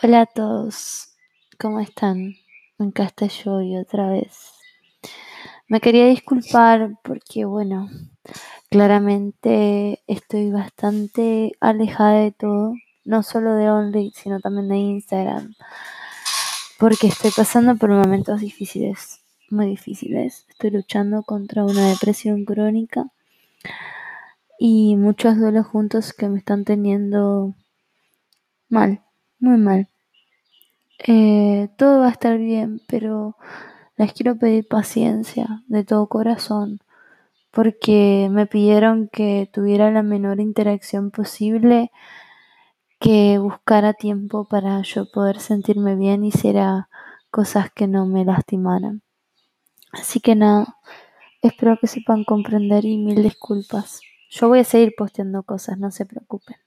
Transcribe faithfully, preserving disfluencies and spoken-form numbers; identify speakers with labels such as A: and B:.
A: Hola a todos, ¿cómo están? Acá estoy yo y otra vez. Me quería disculpar porque, bueno, claramente estoy bastante alejada de todo, no solo de Only, sino también de Instagram, porque estoy pasando por momentos difíciles, muy difíciles. Estoy luchando contra una depresión crónica y muchos duelos juntos que me están teniendo mal, muy mal. Eh, todo va a estar bien, pero les quiero pedir paciencia de todo corazón, porque me pidieron que tuviera la menor interacción posible, que buscara tiempo para yo poder sentirme bien y hiciera cosas que no me lastimaran. Así que nada, espero que sepan comprender y mil disculpas. Yo voy a seguir posteando cosas, no se preocupen.